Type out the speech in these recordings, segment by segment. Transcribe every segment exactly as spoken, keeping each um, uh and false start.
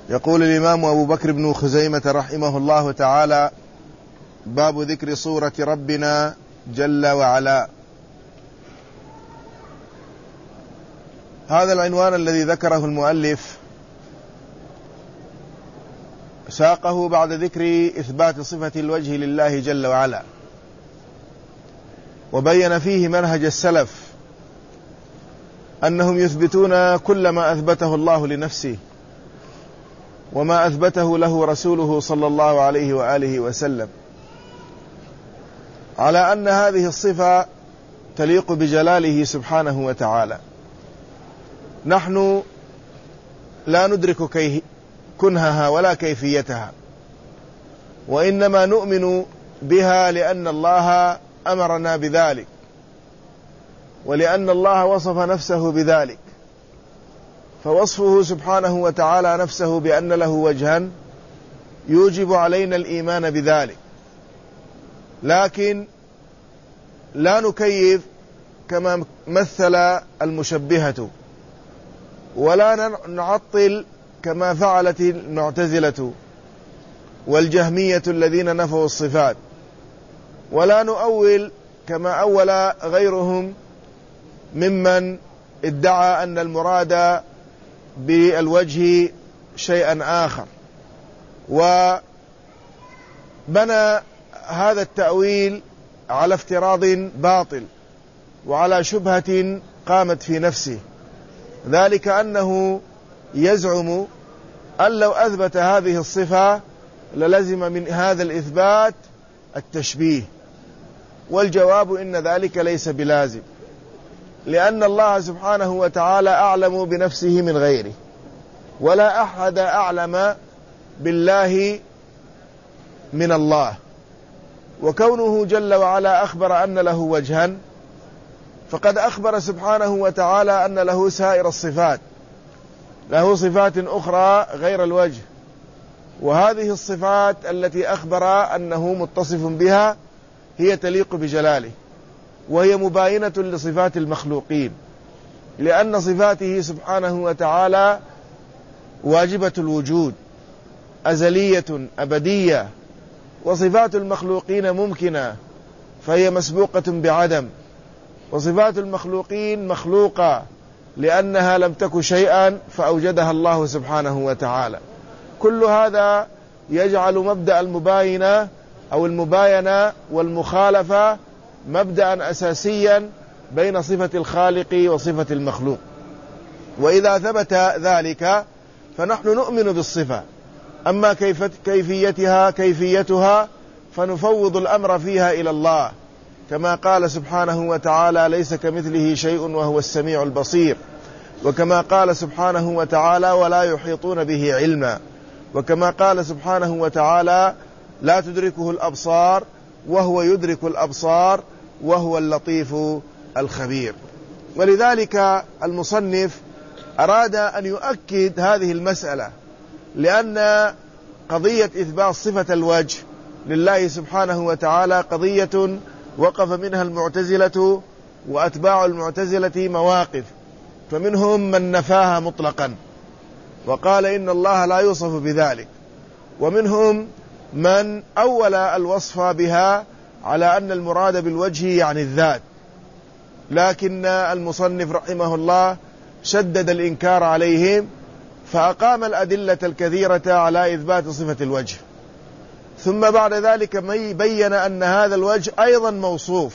يقول الإمام أبو بكر بن خزيمة رحمه الله تعالى: باب ذكر صورة ربنا جل وعلا. هذا العنوان الذي ذكره المؤلف ساقه بعد ذكر إثبات صفة الوجه لله جل وعلا، وبين فيه منهج السلف أنهم يثبتون كل ما أثبته الله لنفسه وما أثبته له رسوله صلى الله عليه وآله وسلم، على أن هذه الصفة تليق بجلاله سبحانه وتعالى. نحن لا ندرك كيه كنهها ولا كيفيتها، وإنما نؤمن بها لأن الله أمرنا بذلك، ولأن الله وصف نفسه بذلك، فوصفه سبحانه وتعالى نفسه بأن له وجها يوجب علينا الإيمان بذلك، لكن لا نكيف كما مثل المشبهة، ولا نعطل كما فعلت المعتزلة والجهمية الذين نفوا الصفات، ولا نؤول كما أول غيرهم ممن ادعى أن المراد بالوجه شيئا آخر، وبنى هذا التأويل على افتراض باطل وعلى شبهة قامت في نفسه، ذلك أنه يزعم أن لو أثبت هذه الصفة للزم من هذا الإثبات التشبيه، والجواب إن ذلك ليس بلازم، لأن الله سبحانه وتعالى أعلم بنفسه من غيره، ولا أحد أعلم بالله من الله. وكونه جل وعلا أخبر أن له وجها، فقد أخبر سبحانه وتعالى أن له سائر الصفات، له صفات أخرى غير الوجه، وهذه الصفات التي أخبر أنه متصف بها هي تليق بجلاله، وهي مباينة لصفات المخلوقين، لأن صفاته سبحانه وتعالى واجبة الوجود أزلية أبدية، وصفات المخلوقين ممكنة فهي مسبوقة بعدم، وصفات المخلوقين مخلوقة لأنها لم تك شيئا فأوجدها الله سبحانه وتعالى. كل هذا يجعل مبدأ المباينة أو المباينة والمخالفة مبدأ أساسيا بين صفة الخالق وصفة المخلوق. وإذا ثبت ذلك فنحن نؤمن بالصفة، أما كيفيتها كيفيتها فنفوض الأمر فيها إلى الله، كما قال سبحانه وتعالى: ليس كمثله شيء وهو السميع البصير، وكما قال سبحانه وتعالى: ولا يحيطون به علما، وكما قال سبحانه وتعالى: لا تدركه الأبصار وهو يدرك الأبصار وهو اللطيف الخبير. ولذلك المصنف أراد أن يؤكد هذه المسألة، لأن قضية إثبات صفة الوجه لله سبحانه وتعالى قضية وقف منها المعتزلة وأتباع المعتزلة مواقف، فمنهم من نفاها مطلقا وقال إن الله لا يوصف بذلك، ومنهم من أول الوصف بها على أن المراد بالوجه يعني الذات، لكن المصنف رحمه الله شدد الإنكار عليهم، فأقام الأدلة الكثيرة على إثبات صفة الوجه، ثم بعد ذلك بين أن هذا الوجه أيضا موصوف،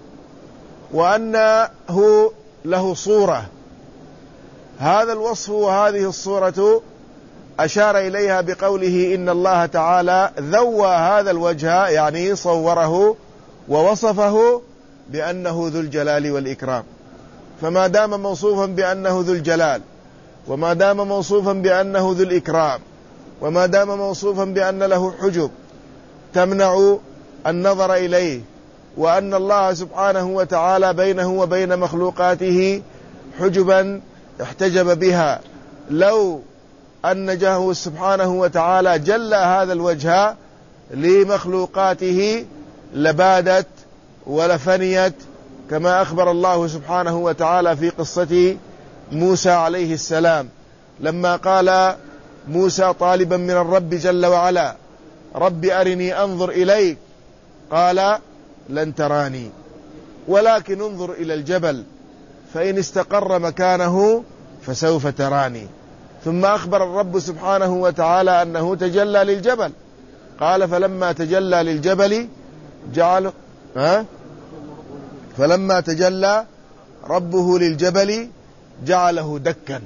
وأنه له صورة. هذا الوصف وهذه الصورة أشار إليها بقوله: إن الله تعالى ذوى هذا الوجه، يعني صوره ووصفه بأنه ذو الجلال والإكرام. فما دام موصوفا بأنه ذو الجلال، وما دام موصوفا بأنه ذو الإكرام، وما دام موصوفا بأن له حجب تمنع النظر إليه، وأن الله سبحانه وتعالى بينه وبين مخلوقاته حجبا احتجب بها، لو أن جهه سبحانه وتعالى جل هذا الوجه لمخلوقاته لبادت ولفنيت، كما أخبر الله سبحانه وتعالى في قصة موسى عليه السلام لما قال موسى طالبا من الرب جل وعلا: رب أرني أنظر إليك، قال: لن تراني ولكن انظر إلى الجبل فإن استقر مكانه فسوف تراني. ثم أخبر الرب سبحانه وتعالى أنه تجلى للجبل، قال: فلما تجلى للجبل جعله ها فلما تجلى ربه للجبل جعله دكا،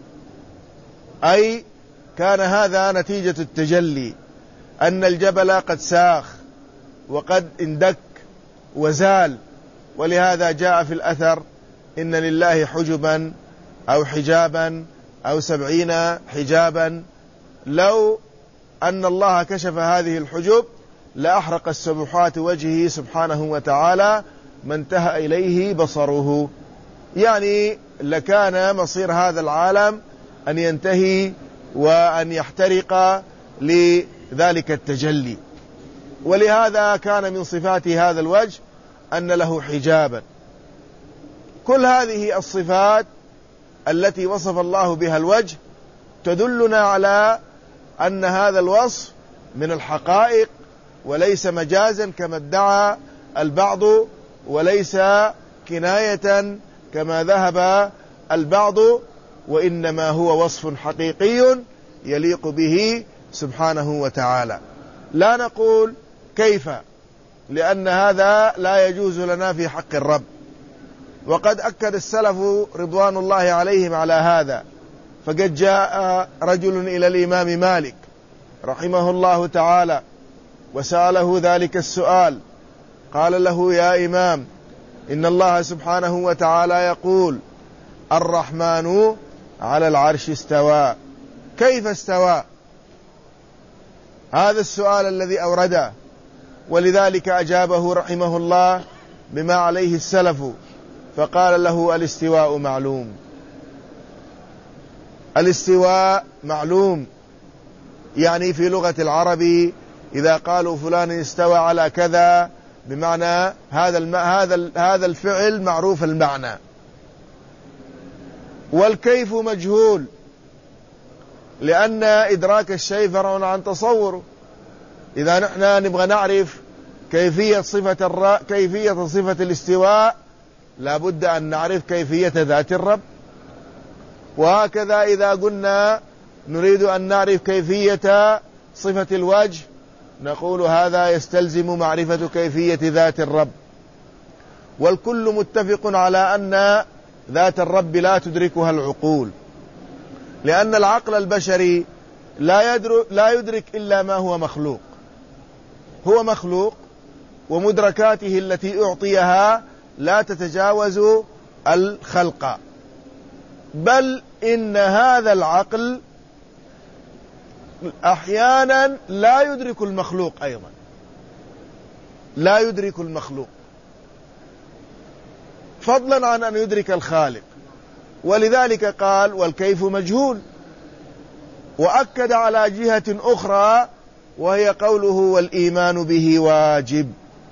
أي كان هذا نتيجة التجلي، أن الجبل قد ساخ وقد اندك وزال. ولهذا جاء في الأثر: إن لله حجبا أو حجابا أو سبعين حجابا، لو أن الله كشف هذه الحجب لأحرق السبحات وجهه سبحانه وتعالى ما انتهى إليه بصره. يعني لكان مصير هذا العالم أن ينتهي وأن يحترق لذلك التجلي. ولهذا كان من صفات هذا الوجه أن له حجابا. كل هذه الصفات التي وصف الله بها الوجه تدلنا على أن هذا الوصف من الحقائق وليس مجازا كما ادعى البعض، وليس كناية كما ذهب البعض، وإنما هو وصف حقيقي يليق به سبحانه وتعالى. لا نقول كيف، لأن هذا لا يجوز لنا في حق الرب. وقد أكد السلف رضوان الله عليهم على هذا، فقد جاء رجل إلى الإمام مالك رحمه الله تعالى وسأله ذلك السؤال، قال له: يا إمام، إن الله سبحانه وتعالى يقول: الرحمن على العرش استوى، كيف استوى؟ هذا السؤال الذي أورده. ولذلك أجابه رحمه الله بما عليه السلف، فقال له: الاستواء معلوم. الاستواء معلوم، يعني في لغة العرب إذا قالوا فلان استوى على كذا، بمعنى هذا الم... هذا ال... هذا الفعل معروف المعنى. والكيف مجهول، لأن إدراك الشيء فرع عن تصوره. إذا نحن نبغى نعرف كيفية صفة الر... كيفية صفة الاستواء، لابد أن نعرف كيفية ذات الرب. وهكذا إذا قلنا نريد أن نعرف كيفية صفة الوجه، نقول هذا يستلزم معرفة كيفية ذات الرب. والكل متفق على أن ذات الرب لا تدركها العقول، لأن العقل البشري لا يدرك, لا يدرك إلا ما هو مخلوق. هو مخلوق، ومدركاته التي أعطيها لا تتجاوز الخلق. بل إن هذا العقل أحيانا لا يدرك المخلوق أيضا، لا يدرك المخلوق فضلا عن أن يدرك الخالق. ولذلك قال: والكيف مجهول. وأكد على جهة أخرى وهي قوله: والإيمان به واجب.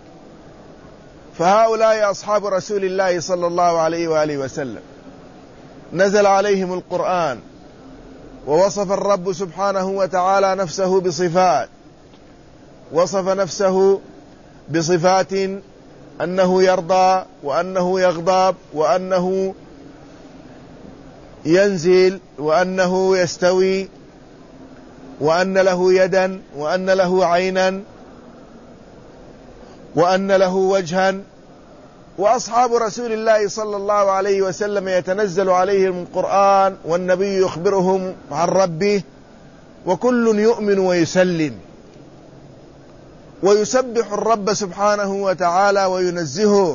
فهؤلاء أصحاب رسول الله صلى الله عليه وآله وسلم نزل عليهم القرآن، ووصف الرب سبحانه وتعالى نفسه بصفات، وصف نفسه بصفات أنه يرضى، وأنه يغضب، وأنه ينزل، وأنه يستوي، وأن له يدا، وأن له عينا، وأن له وجها. وأصحاب رسول الله صلى الله عليه وسلم يتنزل عليهم القرآن والنبي يخبرهم عن ربه، وكل يؤمن ويسلم ويسبح الرب سبحانه وتعالى وينزهه،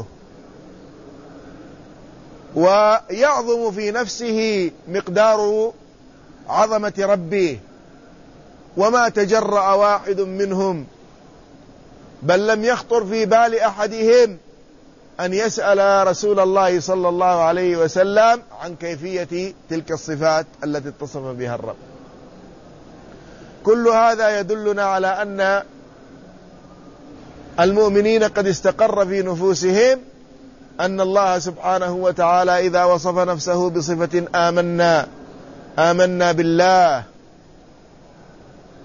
ويعظم في نفسه مقدار عظمة ربه. وما تجرأ واحد منهم، بل لم يخطر في بال أحدهم أن يسأل رسول الله صلى الله عليه وسلم عن كيفية تلك الصفات التي اتصف بها الرب. كل هذا يدلنا على أن المؤمنين قد استقر في نفوسهم أن الله سبحانه وتعالى إذا وصف نفسه بصفة آمنا آمنا بالله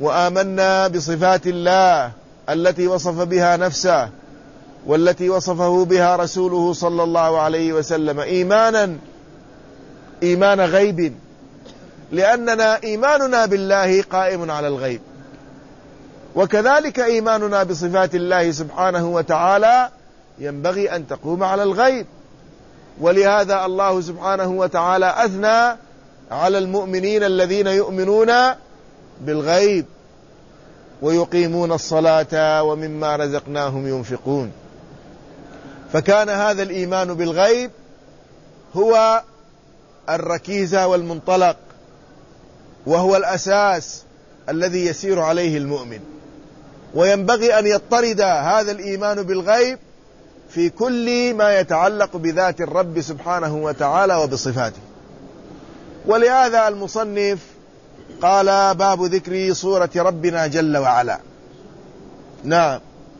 وآمنا بصفات الله التي وصف بها نفسه والتي وصفه بها رسوله صلى الله عليه وسلم إيمانا إيمان غيب، لأننا إيماننا بالله قائم على الغيب، وكذلك إيماننا بصفات الله سبحانه وتعالى ينبغي أن تقوم على الغيب. ولهذا الله سبحانه وتعالى أثنى على المؤمنين الذين يؤمنون بالغيب ويقيمون الصلاة ومما رزقناهم ينفقون. فكان هذا الإيمان بالغيب هو الركيزة والمنطلق، وهو الأساس الذي يسير عليه المؤمن، وينبغي أن يضطرد هذا الإيمان بالغيب في كل ما يتعلق بذات الرب سبحانه وتعالى وبصفاته. ولهذا المصنف قال: باب ذكر صورة ربنا جل وعلا. نعم،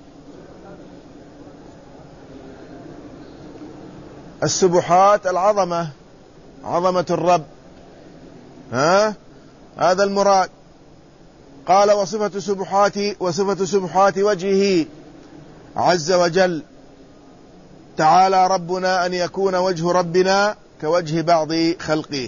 السبحات العظمة، عظمة الرب، ها هذا المراد. قال: وصفة سبحات وصفة سبحات وجهه عز وجل تعالى ربنا أن يكون وجه ربنا كوجه بعض خلقه،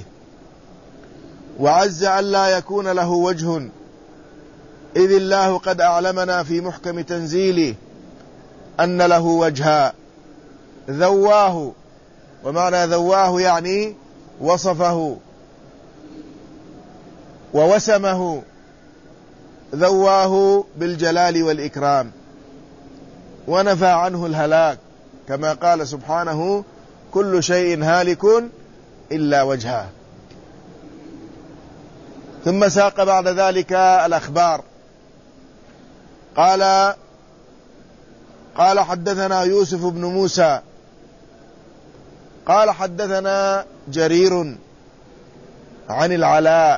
وعز أن لا يكون له وجه، إذ الله قد أعلمنا في محكم تنزيله أن له وجها ذواه. ومعنى ذواه يعني وصفه ووسمه، ذواه بالجلال والإكرام، ونفى عنه الهلاك، كما قال سبحانه: كل شيء هالك إلا وجهه. ثم ساق بعد ذلك الأخبار. قال قال حدثنا يوسف بن موسى قال حدثنا جرير عن العلاء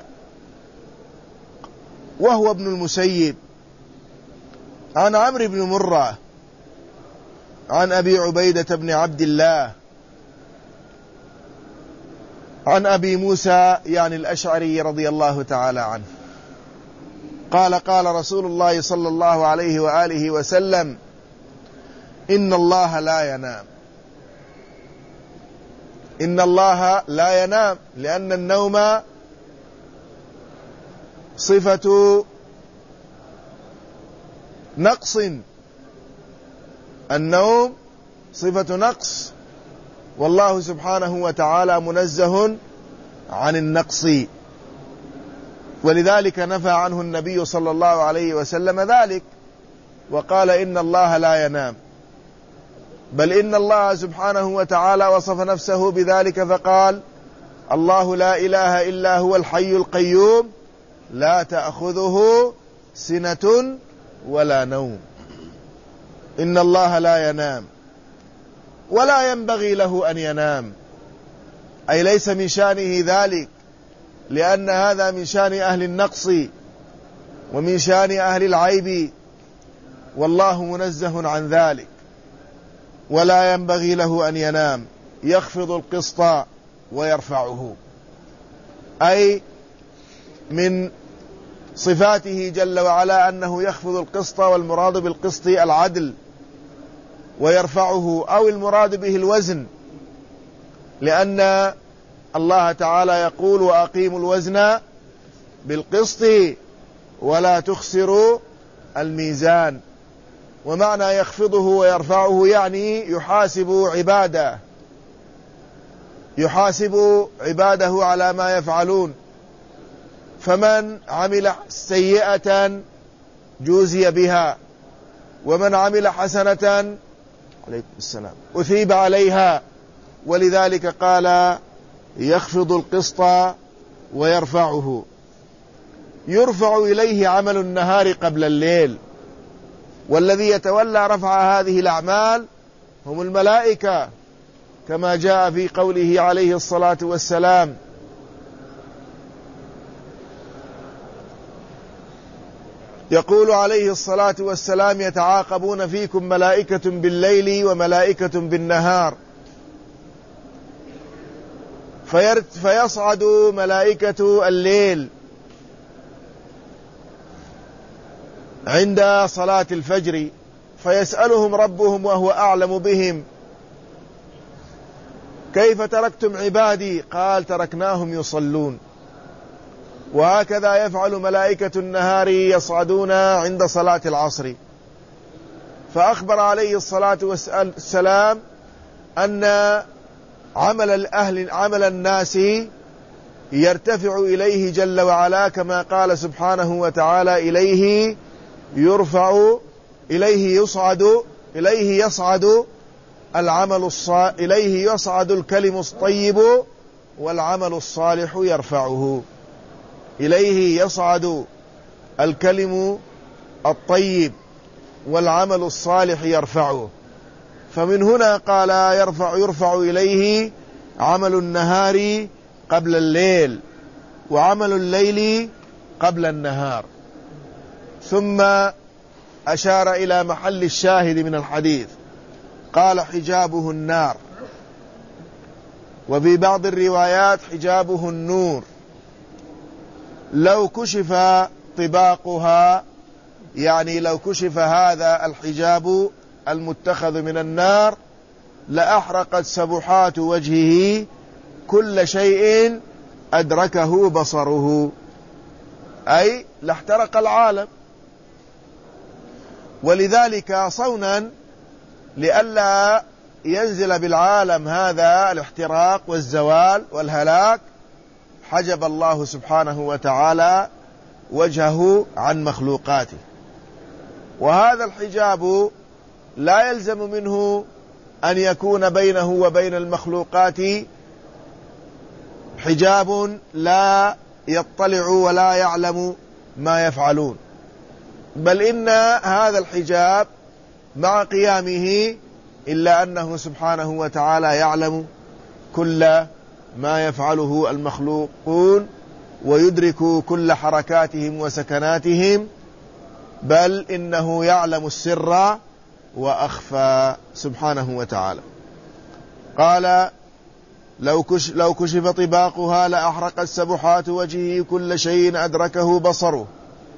وهو ابن المسيب عن عمرو بن مرة عن أبي عبيدة بن عبد الله عن أبي موسى يعني الأشعري رضي الله تعالى عنه قال: قال رسول الله صلى الله عليه وآله وسلم: إن الله لا ينام. إن الله لا ينام، لأن النوم صفة نقص، النوم صفة نقص، والله سبحانه وتعالى منزه عن النقص، ولذلك نفى عنه النبي صلى الله عليه وسلم ذلك، وقال: إن الله لا ينام. بل إن الله سبحانه وتعالى وصف نفسه بذلك فقال: الله لا إله إلا هو الحي القيوم لا تأخذه سنة ولا نوم. إن الله لا ينام ولا ينبغي له أن ينام، أي ليس من شأنه ذلك، لأن هذا من شأن أهل النقص ومن شأن أهل العيب، والله منزه عن ذلك. ولا ينبغي له أن ينام، يخفض القسط ويرفعه، أي من صفاته جل وعلا أنه يخفض القسط، والمراد بالقسط العدل، ويرفعه أو المراد به الوزن، لأن الله تعالى يقول: وأقيموا الوزن بالقسط ولا تخسروا الميزان. ومعنى يخفضه ويرفعه يعني يحاسب عباده يحاسب عباده على ما يفعلون، فمن عمل سيئة جوزي بها، ومن عمل حسنة عليكم السلام أثيب عليها. ولذلك قال: يخفض القسط ويرفعه. يرفع إليه عمل النهار قبل الليل، والذي يتولى رفع هذه الأعمال هم الملائكة، كما جاء في قوله عليه الصلاة والسلام: يقول عليه الصلاة والسلام: يتعاقبون فيكم ملائكة بالليل وملائكة بالنهار، فيصعد ملائكة الليل عند صلاة الفجر، فيسألهم ربهم وهو أعلم بهم: كيف تركتم عبادي؟ قال: تركناهم يصلون. وهكذا يفعل ملائكة النهار يصعدون عند صلاة العصر. فأخبر عليه الصلاة والسلام أن عمل الأهل عمل الناس يرتفع إليه جل وعلا، كما قال سبحانه وتعالى: إليه يرفع إليه يصعد إليه يصعد العمل الصالح إليه يصعد الكلم الطيب والعمل الصالح يرفعه. إليه يصعد الكلم الطيب والعمل الصالح يرفعه. فمن هنا قال يرفع يرفع إليه عمل النهار قبل الليل، وعمل الليل قبل النهار. ثم أشار إلى محل الشاهد من الحديث، قال: حجابه النار، وفي بعض الروايات حجابه النور. لو كشف طباقها، يعني لو كشف هذا الحجاب المتخذ من النار، لأحرقت سبحات وجهه كل شيء أدركه بصره، أي لاحترق العالم. ولذلك صونا لئلا ينزل بالعالم هذا الاحتراق والزوال والهلاك، حجب الله سبحانه وتعالى وجهه عن مخلوقاته. وهذا الحجاب لا يلزم منه أن يكون بينه وبين المخلوقات حجاب لا يطلع ولا يعلم ما يفعلون، بل إن هذا الحجاب مع قيامه إلا أنه سبحانه وتعالى يعلم كل ما يفعله المخلوقون، ويدرك كل حركاتهم وسكناتهم، بل إنه يعلم السر وأخفى سبحانه وتعالى. قال: لو كشف, لو كشف طباقها لأحرقت سبحات وجهه كل شيء أدركه بصره،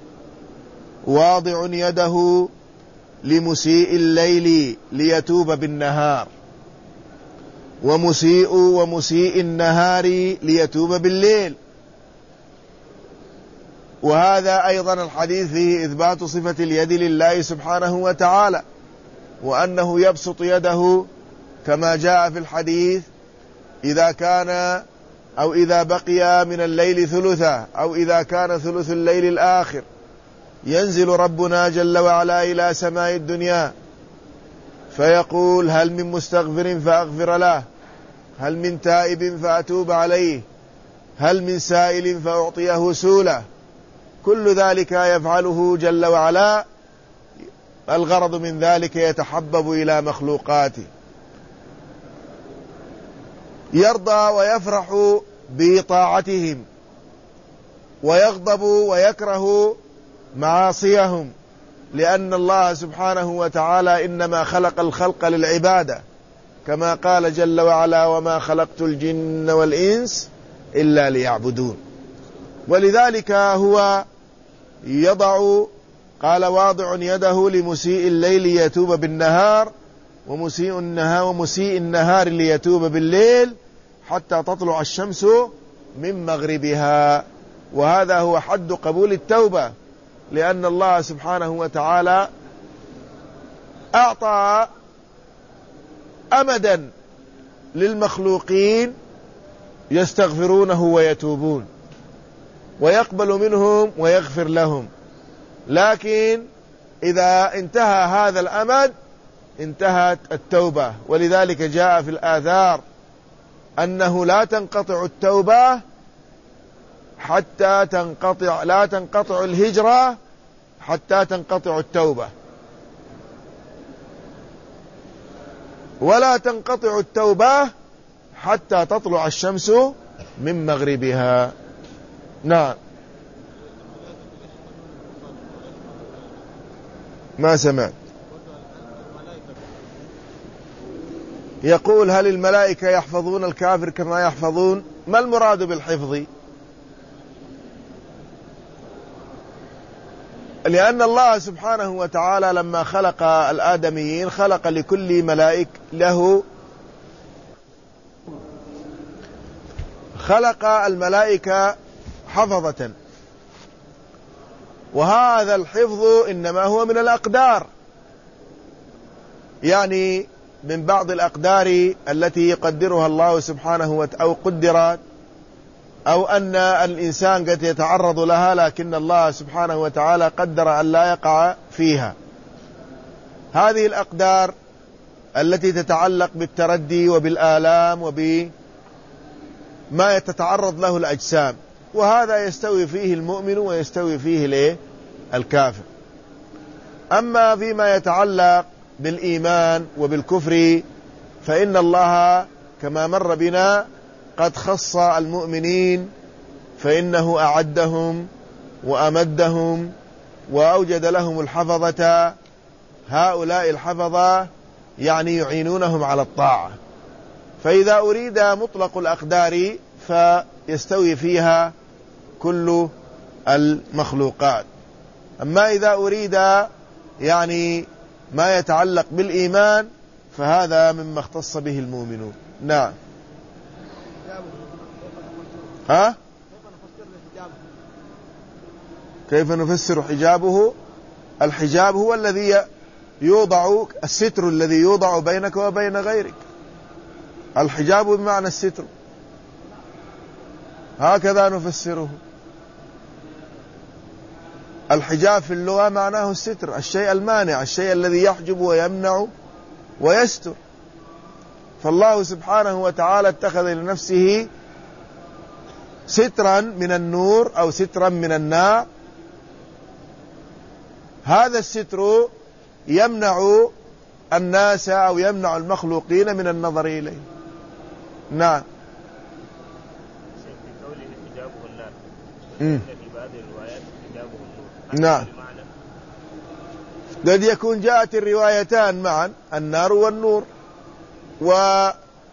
واضع يده لمسيء الليل ليتوب بالنهار، ومسيء ومسيء النهار ليتوب بالليل. وهذا أيضا الحديث فيه إثبات صفة اليد لله سبحانه وتعالى، وأنه يبسط يده كما جاء في الحديث: إذا كان أو إذا بقي من الليل ثلثه، أو إذا كان ثلث الليل الآخر، ينزل ربنا جل وعلا إلى سماء الدنيا فيقول: هل من مستغفر فأغفر له، هل من تائب فأتوب عليه، هل من سائل فأعطيه سؤله. كل ذلك يفعله جل وعلا، الغرض من ذلك يتحبب إلى مخلوقاته، يرضى ويفرح بطاعتهم، ويغضب ويكره معاصيهم، لأن الله سبحانه وتعالى إنما خلق الخلق للعبادة، كما قال جل وعلا: وما خلقت الجن والإنس إلا ليعبدون. ولذلك هو يضع، قال: واضع يده لمسيء الليل ليتوب بالنهار، ومسيء النهار ومسيء النهار ليتوب بالليل، حتى تطلع الشمس من مغربها. وهذا هو حد قبول التوبة، لأن الله سبحانه وتعالى أعطى أمدا للمخلوقين يستغفرونه ويتوبون، ويقبل منهم ويغفر لهم. لكن إذا انتهى هذا الأمد انتهت التوبة. ولذلك جاء في الآثار أنه لا تنقطع التوبة حتى تنقطع لا تنقطع الهجرة حتى تنقطع التوبة، ولا تنقطع التوبة حتى تطلع الشمس من مغربها. نعم. ما سمعت. يقول: هل الملائكة يحفظون الكافر كما يحفظون؟ ما المراد بالحفظ؟ لأن الله سبحانه وتعالى لما خلق الآدميين خلق لكل ملائك له خلق الملائكة حفظة، وهذا الحفظ إنما هو من الأقدار، يعني من بعض الأقدار التي يقدرها الله سبحانه وتعالى أو قدرت، أو أن الإنسان قد يتعرض لها لكن الله سبحانه وتعالى قدر أن لا يقع فيها. هذه الأقدار التي تتعلق بالتردي وبالآلام وبما يتتعرض له الأجسام، وهذا يستوي فيه المؤمن ويستوي فيه الكافر. أما فيما يتعلق بالإيمان وبالكفر فإن الله كما مر بنا قد خص المؤمنين، فإنه أعدهم وأمدهم وأوجد لهم الحفظة. هؤلاء الحفظة يعني يعينونهم على الطاعة، فإذا أريد مطلق الأقدار فيستوي فيها كل المخلوقات. أما إذا أريد يعني ما يتعلق بالإيمان فهذا مما اختص به المؤمنون. نعم. ها؟ كيف نفسر حجابه؟ الحجاب هو الذي يوضع، الستر الذي يوضع بينك وبين غيرك. الحجاب بمعنى الستر، هكذا نفسره. الحجاب في اللغة معناه الستر، الشيء المانع، الشيء الذي يحجب ويمنع ويستر. فالله سبحانه وتعالى اتخذ لنفسه سترا من النور أو سترا من النار. هذا الستر يمنع الناس أو يمنع المخلوقين من النظر إليه. نعم. في قوله حجابه النار، في بعض الروايات حجابه النور. نعم. قد يكون جاءت الروايتان معا، النار والنور، ولا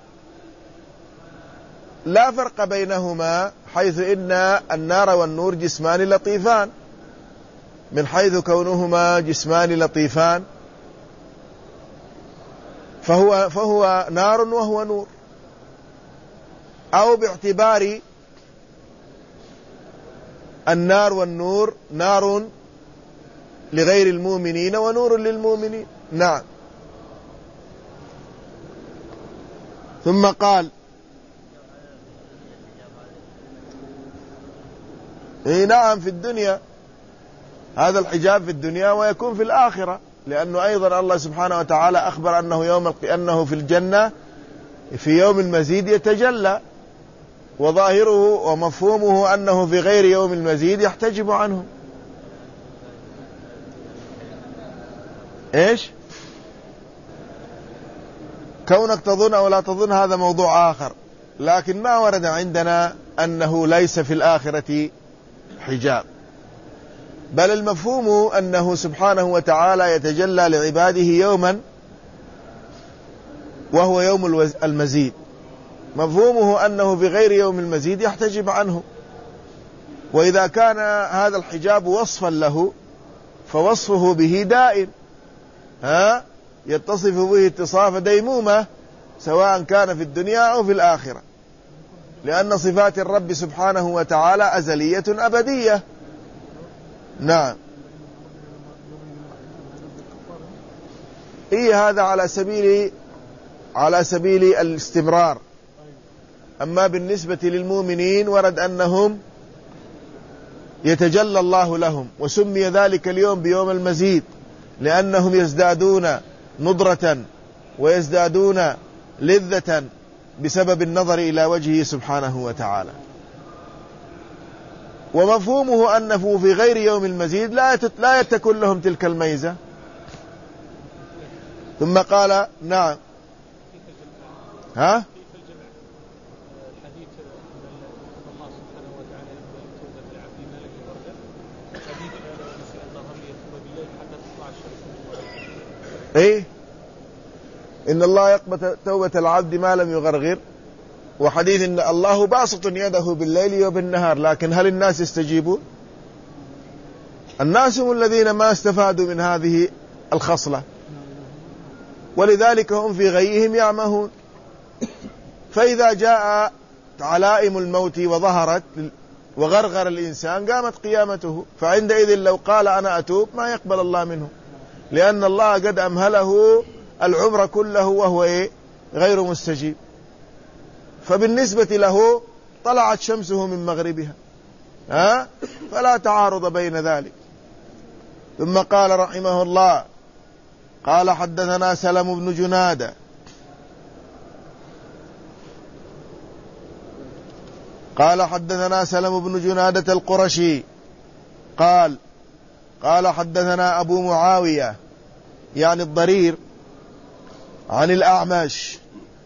فرق بينهما، حيث إن النار والنور جسمان لطيفان، من حيث كونهما جسمان لطيفان فهو, فهو نار وهو نور، أو باعتبار النار والنور نار لغير المؤمنين ونور للمؤمنين. نعم. ثم قال إيه نعم في الدنيا، هذا الحجاب في الدنيا ويكون في الآخرة، لأنه أيضا الله سبحانه وتعالى أخبر أنه يوم أنه في الجنة في يوم المزيد يتجلى، وظاهره ومفهومه أنه في غير يوم المزيد يحتجب عنه. إيش؟ كونك تظن أو لا تظن هذا موضوع آخر، لكن ما ورد عندنا أنه ليس في الآخرة حجاب، بل المفهوم أنه سبحانه وتعالى يتجلى لعباده يوما وهو يوم المزيد، مفهومه أنه في غير يوم المزيد يحتجب عنه. وإذا كان هذا الحجاب وصفا له فوصفه به دائم، ها يتصف به اتصاف ديمومة، سواء كان في الدنيا أو في الآخرة، لأن صفات الرب سبحانه وتعالى أزلية أبدية. نعم. إيه هذا على سبيل على سبيل الاستمرار. أما بالنسبة للمؤمنين ورد أنهم يتجلى الله لهم، وسمي ذلك اليوم بيوم المزيد لأنهم يزدادون نضرة ويزدادون لذة بسبب النظر إلى وجهه سبحانه وتعالى. ومفهومه أنه في غير يوم المزيد لا يتكون لهم تلك الميزة. ثم قال نعم. ها ايه ان الله يقبل توبة العبد ما لم يغرغر، وحديث ان الله باسط يده بالليل وبالنهار، لكن هل الناس يستجيبون؟ الناس هم الذين ما استفادوا من هذه الخصلة، ولذلك هم في غيهم يعمهون. فإذا جاء علائم الموت وظهرت وغرغر الإنسان قامت قيامته، فعندئذ لو قال أنا أتوب ما يقبل الله منه، لأن الله قد أمهله العمر كله وهو إيه؟ غير مستجيب. فبالنسبة له طلعت شمسه من مغربها، ها؟ فلا تعارض بين ذلك. ثم قال رحمه الله: قال حدثنا سلم بن جنادة قال حدثنا سلم بن جنادة القرشي قال قال حدثنا أبو معاوية يعني الضرير عن الأعمش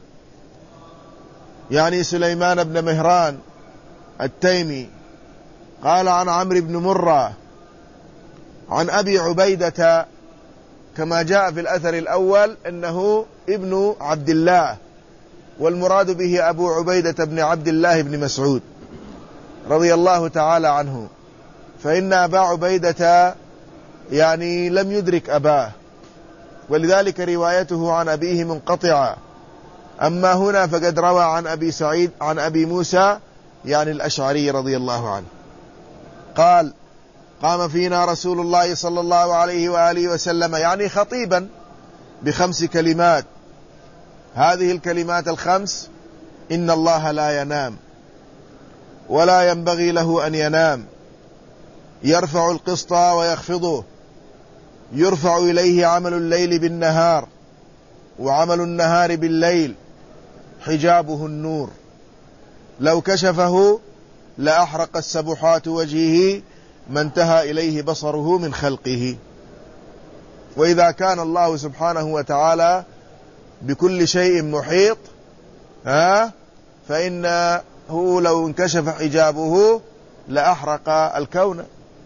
يعني سليمان بن مهران التيمي قال عن عمرو بن مرة عن أبي عبيدة، كما جاء في الأثر الأول أنه ابن عبد الله، والمراد به أبو عبيدة بن عبد الله بن مسعود رضي الله تعالى عنه، فإن أبا عبيدة يعني لم يدرك أباه، ولذلك روايته عن أبيه منقطعة. أما هنا فقد روى عن أبي سعيد عن أبي موسى يعني الأشعري رضي الله عنه قال: قام فينا رسول الله صلى الله عليه وآله وسلم يعني خطيبا بخمس كلمات. هذه الكلمات الخمس: إن الله لا ينام ولا ينبغي له أن ينام، يرفع القسط ويخفضه، يرفع إليه عمل الليل بالنهار وعمل النهار بالليل، حجابه النور، لو كشفه لأحرق السبحات وجهه ما انتهى إليه بصره من خلقه. وإذا كان الله سبحانه وتعالى بكل شيء محيط، ها فإنه لو انكشف حجابه لأحرق الكون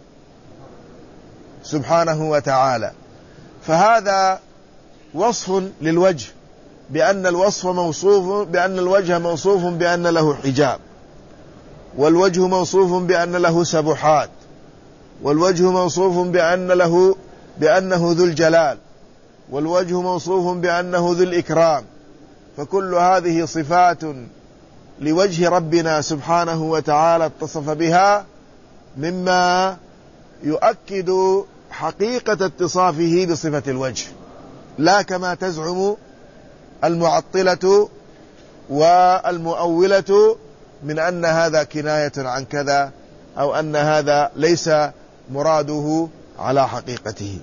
سبحانه وتعالى. فهذا وصف للوجه، بأن الوصف موصوف بأن الوجه موصوف بأن له حجاب، والوجه موصوف بأن له سبحات، والوجه موصوف بأن له بأنه ذو الجلال، والوجه موصوف بأنه ذو الإكرام. فكل هذه صفات لوجه ربنا سبحانه وتعالى اتصف بها، مما يؤكد حقيقة اتصافه بصفة الوجه، لا كما تزعم المعطلة والمؤولة من أن هذا كناية عن كذا، أو أن هذا ليس مراده على حقيقته.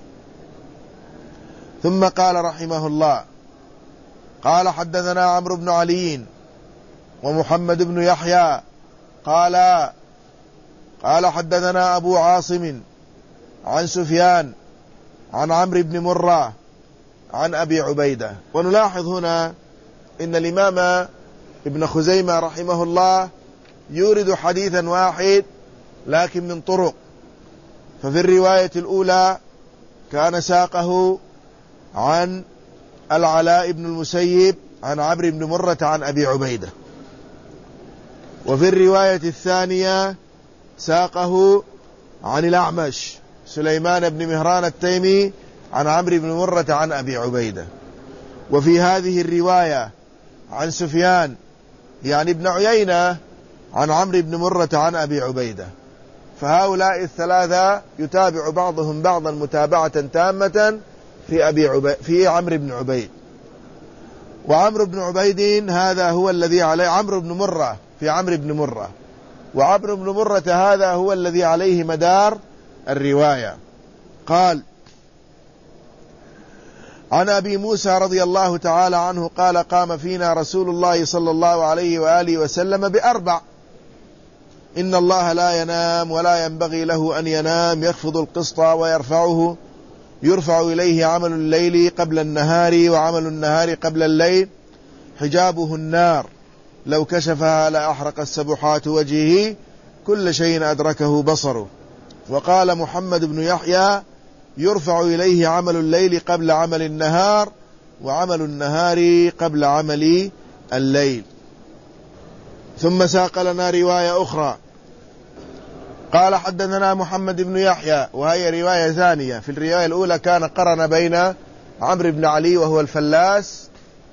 ثم قال رحمه الله: قال حدثنا عمرو بن علي ومحمد بن يحيى قال قال حدثنا أبو عاصم عن سفيان عن عمرو بن مرة عن أبي عبيدة. ونلاحظ هنا إن الإمام ابن خزيمة رحمه الله يورد حديثا واحد لكن من طرق. ففي الرواية الأولى كان ساقه عن العلاء بن المسيب عن عمرو بن مرة عن أبي عبيدة، وفي الرواية الثانية ساقه عن الأعمش سليمان بن مهران التيمي عن عمرو بن مرة عن أبي عبيدة، وفي هذه الرواية عن سفيان يعني ابن عيينة عن عمرو بن مرة عن أبي عبيدة. فهؤلاء الثلاثة يتابع بعضهم بعضا متابعة تامة في أبي عبيد في عمرو بن عبيد. وعمرو بن عبيد هذا هو الذي عليه عمرو بن مرة في عمرو بن مرة، وعمرو بن مرة هذا هو الذي عليه مدار الرواية. قال عن أبي موسى رضي الله تعالى عنه قال: قام فينا رسول الله صلى الله عليه وآله وسلم بأربع: إن الله لا ينام ولا ينبغي له أن ينام، يخفض القسط ويرفعه، يرفع إليه عمل الليل قبل النهار وعمل النهار قبل الليل، حجابه النار، لو كشفها لأحرق السبحات وجهه، كل شيء أدركه بصره. وقال محمد بن يحيى: يرفع إليه عمل الليل قبل عمل النهار وعمل النهار قبل عمل الليل. ثم ساق لنا رواية أخرى قال حدثنا محمد بن يحيى، وهي رواية ثانية. في الرواية الأولى كان قرن بين عمرو بن علي وهو الفلاس،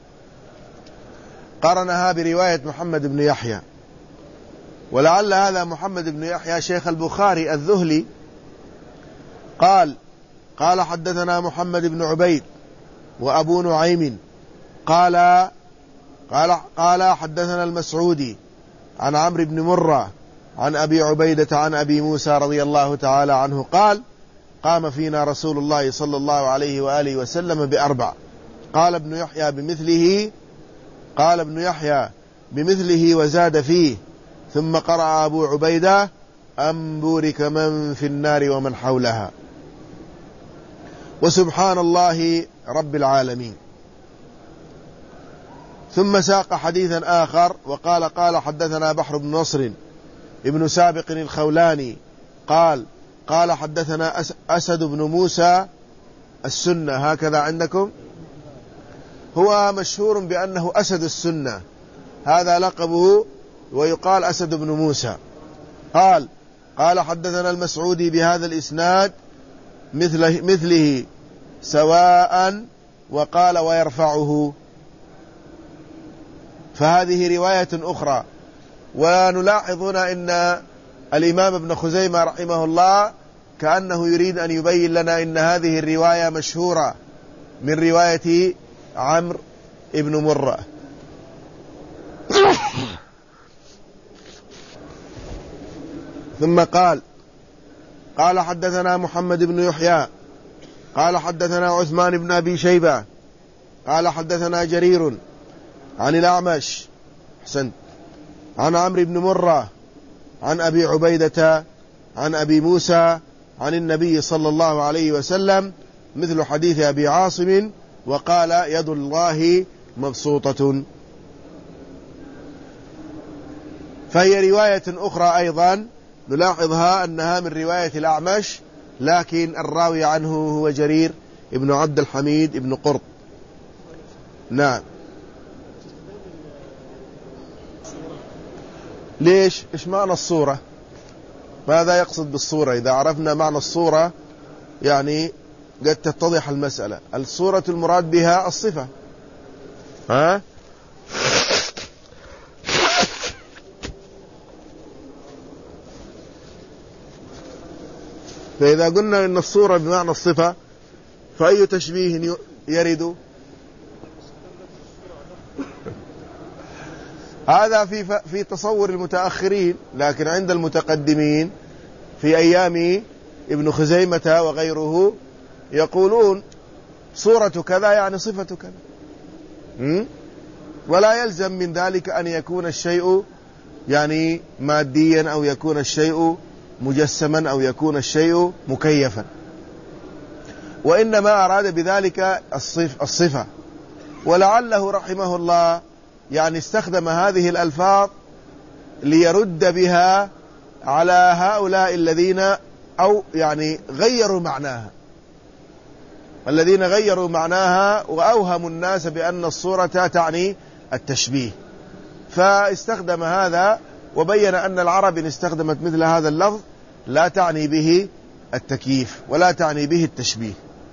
قرنها برواية محمد بن يحيى، ولعل هذا محمد بن يحيى شيخ البخاري الذهلي. قال قال حدثنا محمد بن عبيد وأبو نعيم قال قال قال حدثنا المسعودي عن عمرو بن مرة عن أبي عبيدة عن أبي موسى رضي الله تعالى عنه قال قام فينا رسول الله صلى الله عليه وآله وسلم بأربع. قال ابن يحيى بمثله قال ابن يحيى بمثله وزاد فيه، ثم قرأ أبو عبيدة أن بورك من في النار ومن حولها وسبحان الله رب العالمين. ثم ساق حديثا آخر وقال قال حدثنا بحر بن نصر ابن سابق الخولاني قال قال حدثنا أسد بن موسى السنة، هكذا عندكم، هو مشهور بأنه أسد السنة، هذا لقبه، ويقال أسد بن موسى. قال قال حدثنا المسعودي بهذا الإسناد مثله, مثله سواء، وقال ويرفعه، فهذه رواية أخرى. ونلاحظ هنا أن الإمام ابن خزيمة رحمه الله كأنه يريد أن يبين لنا أن هذه الرواية مشهورة من رواية عمرو ابن مرة. ثم قال قال حدثنا محمد بن يحيى قال حدثنا عثمان بن أبي شيبة قال حدثنا جرير عن الأعمش حسن عن عمرو بن مرة عن أبي عبيدة عن أبي موسى عن النبي صلى الله عليه وسلم مثل حديث أبي عاصم، وقال يد الله مبسوطة. فهي رواية أخرى أيضا نلاحظها أنها من رواية الأعمش، لكن الراوي عنه هو جرير ابن عبد الحميد ابن قرط. نعم. ليش؟ إيش معنى الصورة؟ ماذا يقصد بالصورة؟ إذا عرفنا معنى الصورة يعني قد تتضح المسألة. الصورة المراد بها الصفة، ها؟ فإذا قلنا إن الصورة بمعنى الصفة فأي تشبيه يرد؟ هذا في في تصور المتأخرين، لكن عند المتقدمين في أيام ابن خزيمة وغيره يقولون صورة كذا يعني صفة كذا، ولا يلزم من ذلك أن يكون الشيء يعني ماديا أو يكون الشيء مجسما أو يكون الشيء مكيفا، وإنما أراد بذلك الصف الصفة. ولعله رحمه الله يعني استخدم هذه الألفاظ ليرد بها على هؤلاء الذين أو يعني غيروا معناها، الذين غيروا معناها وأوهموا الناس بأن الصورة تعني التشبيه، فاستخدم هذا وبين أن العرب إن استخدمت مثل هذا اللفظ لا تعني به التكييف ولا تعني به التشبيه.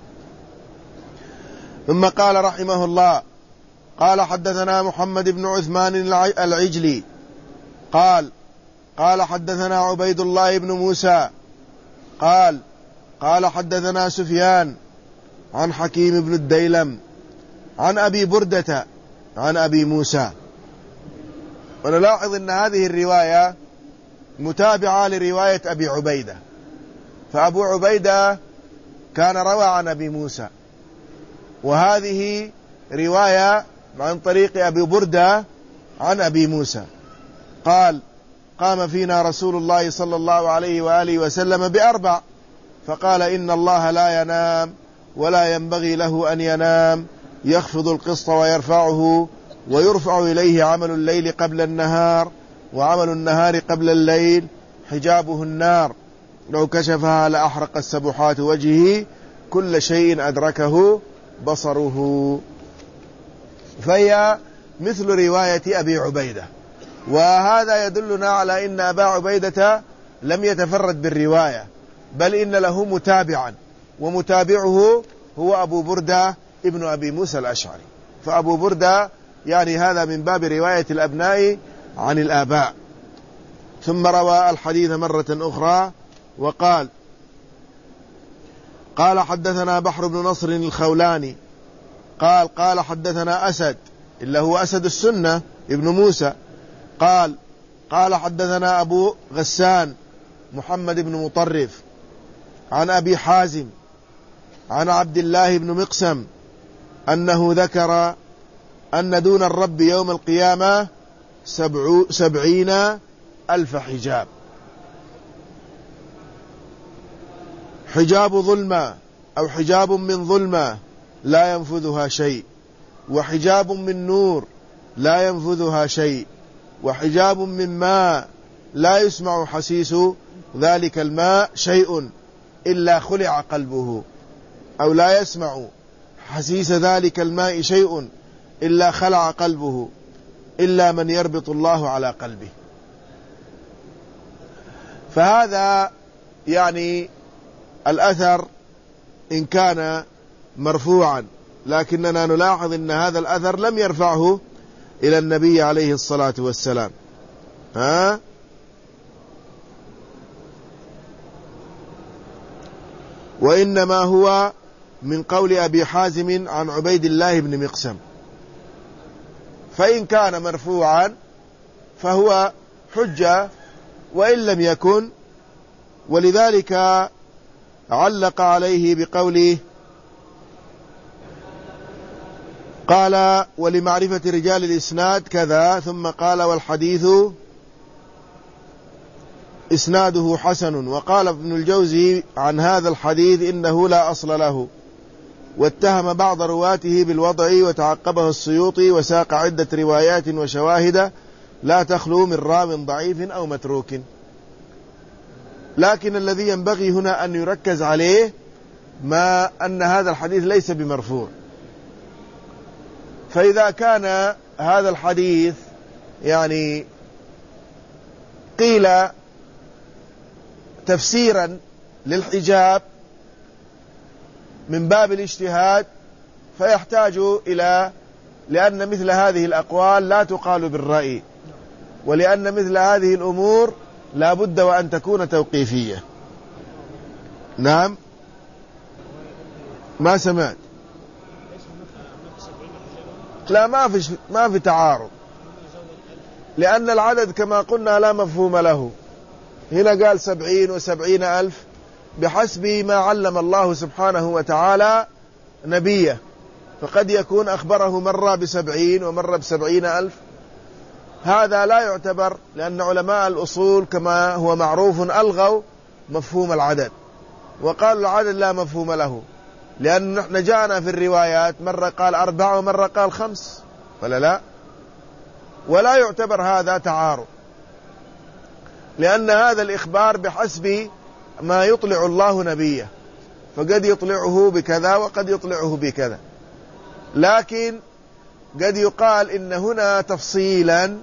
ثم قال رحمه الله قال حدثنا محمد بن عثمان العجلي قال قال حدثنا عبيد الله بن موسى قال قال حدثنا سفيان عن حكيم بن الديلم عن أبي بردة عن أبي موسى. ونلاحظ أن هذه الرواية متابعة لرواية أبي عبيدة، فأبو عبيدة كان روى عن أبي موسى، وهذه رواية عن طريق أبي بردة عن أبي موسى. قال قام فينا رسول الله صلى الله عليه وآله وسلم بأربع، فقال إن الله لا ينام ولا ينبغي له أن ينام، يخفض القسط ويرفعه، ويرفع إليه عمل الليل قبل النهار وعمل النهار قبل الليل، حجابه النار، لو كشفها لأحرق السبحات وجهه، كل شيء أدركه بصره. فهي مثل رواية أبي عبيدة، وهذا يدلنا على أن أبا عبيدة لم يتفرد بالرواية، بل إن له متابعا، ومتابعه هو أبو بردة ابن أبي موسى الأشعري. فأبو بردة يعني هذا من باب رواية الأبناء عن الآباء. ثم روى الحديث مرة أخرى وقال: قال حدثنا بحر بن نصر الخولاني قال قال حدثنا أسد إلا هو أسد السنة ابن موسى قال قال حدثنا أبو غسان محمد بن مطرف عن أبي حازم عن عبد الله بن مقسم أنه ذكر أن دون الرب يوم القيامة سبعو سبعين ألف حجاب، حجاب ظلمة أو حجاب من ظلمة لا ينفذها شيء، وحجاب من نور لا ينفذها شيء، وحجاب من ماء لا يسمع حسيس ذلك الماء شيء إلا خلع قلبه، أو لا يسمع حسيس ذلك الماء شيء إلا خلع قلبه، إلا من يربط الله على قلبه. فهذا يعني الأثر إن كان مرفوعا، لكننا نلاحظ أن هذا الأثر لم يرفعه إلى النبي عليه الصلاة والسلام. ها؟ وإنما هو من قول أبي حازم عن عبيد الله بن مقسم، فإن كان مرفوعا فهو حجة وإن لم يكن، ولذلك علق عليه بقوله قال: ولمعرفة رجال الإسناد كذا، ثم قال: والحديث إسناده حسن. وقال ابن الجوزي عن هذا الحديث إنه لا أصل له، واتهم بعض رواته بالوضع، وتعقبه السيوطي وساق عدة روايات وشواهد لا تخلو من راو ضعيف أو متروك. لكن الذي ينبغي هنا أن يركز عليه ما أن هذا الحديث ليس بمرفوع. فإذا كان هذا الحديث يعني قيل تفسيرا للحجاب من باب الاجتهاد، فيحتاج إلى لأن مثل هذه الأقوال لا تقال بالرأي، ولأن مثل هذه الأمور لا بد وأن تكون توقيفية. نعم، ما سمعت. لا، ما في ما في تعارض، لأن العدد كما قلنا لا مفهوم له. هنا قال سبعين وسبعين ألف بحسب ما علم الله سبحانه وتعالى نبيه، فقد يكون أخبره مرة بسبعين ومرة بسبعين ألف. هذا لا يعتبر، لأن علماء الأصول كما هو معروف ألغوا مفهوم العدد، وقالوا العدد لا مفهوم له، لأن نحن جاءنا في الروايات مرة قال أربعة ومرة قال خمس، ولا لا؟ ولا يعتبر هذا تعارض، لأن هذا الإخبار بحسب ما يطلع الله نبيه، فقد يطلعه بكذا وقد يطلعه بكذا. لكن قد يقال إن هنا تفصيلا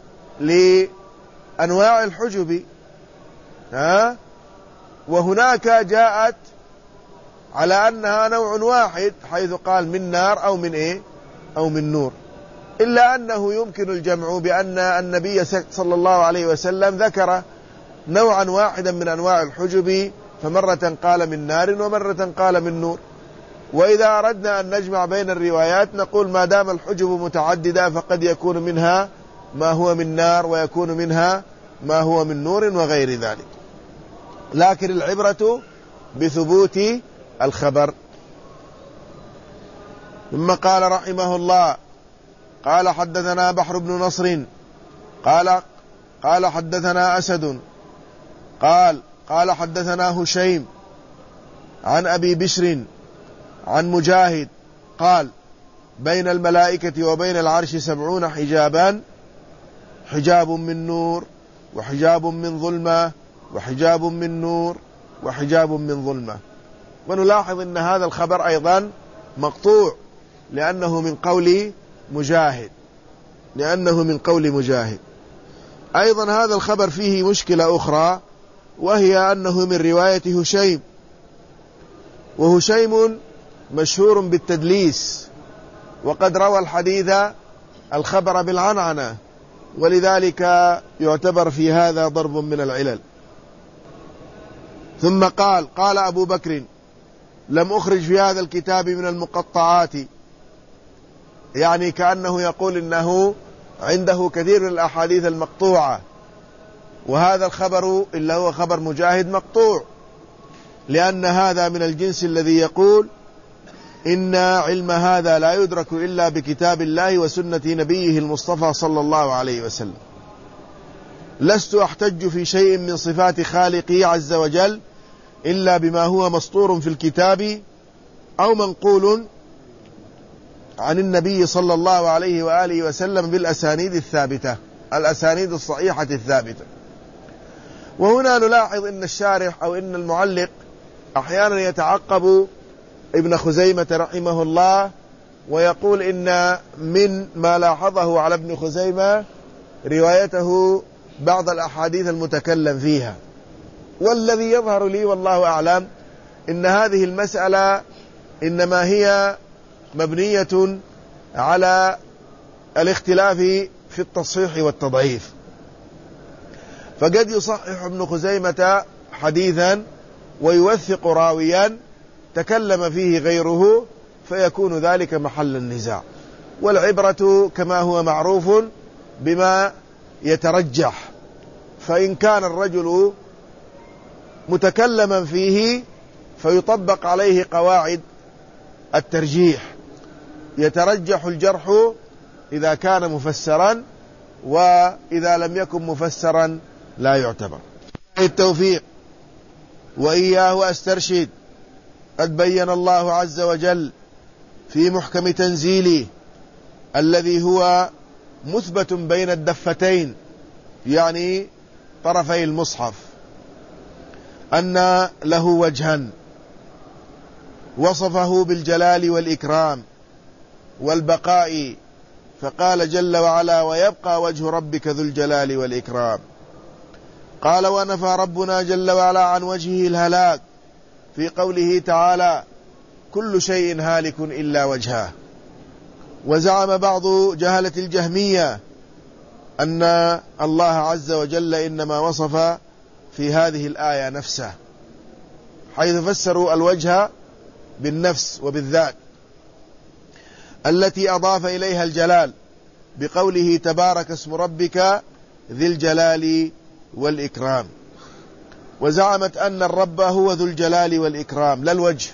لأنواع الحجب، ها؟ وهناك جاءت على أنها نوع واحد، حيث قال من نار أو من إيه أو من نور، إلا أنه يمكن الجمع بأن النبي صلى الله عليه وسلم ذكر نوعا واحدا من أنواع الحجب، فمرة قال من نار ومرة قال من نور. وإذا أردنا أن نجمع بين الروايات نقول ما دام الحجب متعددة فقد يكون منها ما هو من نار ويكون منها ما هو من نور وغير ذلك، لكن العبرة بثبوت الخبر. ثم قال رحمه الله: قال حدثنا بحر بن نصر قال قال حدثنا أسد قال قال حدثنا هشيم عن أبي بشر عن مجاهد قال: بين الملائكة وبين العرش سبعون حجابا، حجاب من نور، وحجاب من ظلمة، وحجاب من نور، وحجاب من ظلمة. ونلاحظ أن هذا الخبر أيضا مقطوع، لأنه من قول مجاهد لأنه من قول مجاهد. أيضا هذا الخبر فيه مشكلة أخرى، وهي أنه من رواية هشيم، وهشيم مشهور بالتدليس، وقد روى الحديث الخبر بالعنعنة، ولذلك يعتبر في هذا ضرب من العلل. ثم قال قال أبو بكر: لم أخرج في هذا الكتاب من المقطعات، يعني كأنه يقول إنه عنده كثير من الأحاديث المقطوعة، وهذا الخبر إلا هو خبر مجاهد مقطوع، لأن هذا من الجنس الذي يقول إن علم هذا لا يدرك إلا بكتاب الله وسنة نبيه المصطفى صلى الله عليه وسلم. لست أحتج في شيء من صفات خالقي عز وجل إلا بما هو مسطور في الكتاب أو منقول عن النبي صلى الله عليه وآله وسلم بالأسانيد الثابتة، الأسانيد الصحيحة الثابتة. وهنا نلاحظ إن الشارح أو إن المعلق أحيانا يتعقب ابن خزيمة رحمه الله ويقول إن من ما لاحظه على ابن خزيمة روايته بعض الأحاديث المتكلم فيها. والذي يظهر لي والله أعلم إن هذه المسألة إنما هي مبنية على الاختلاف في التصحيح والتضعيف، فقد يصحح ابن خزيمة حديثا ويوثق راويا تكلم فيه غيره، فيكون ذلك محل النزاع. والعبرة كما هو معروف بما يترجح، فإن كان الرجل متكلما فيه فيطبق عليه قواعد الترجيح، يترجح الجرح إذا كان مفسرا، وإذا لم يكن مفسرا لا يعتبر. التوفيق. وإياه أسترشد. قد بين الله عز وجل في محكم تنزيله الذي هو مثبت بين الدفتين، يعني طرفي المصحف، أن له وجها وصفه بالجلال والإكرام والبقاء، فقال جل وعلا: ويبقى وجه ربك ذو الجلال والإكرام. قال: ونفى ربنا جل وعلا عن وجهه الهلاك في قوله تعالى: كل شيء هالك إلا وجهه. وزعم بعض جهلة الجهمية أن الله عز وجل إنما وصف في هذه الآية نفسه، حيث فسروا الوجه بالنفس وبالذات التي أضاف إليها الجلال بقوله: تبارك اسم ربك ذي الجلال والإكرام. وزعمت أن الرب هو ذو الجلال والإكرام لا الوجه.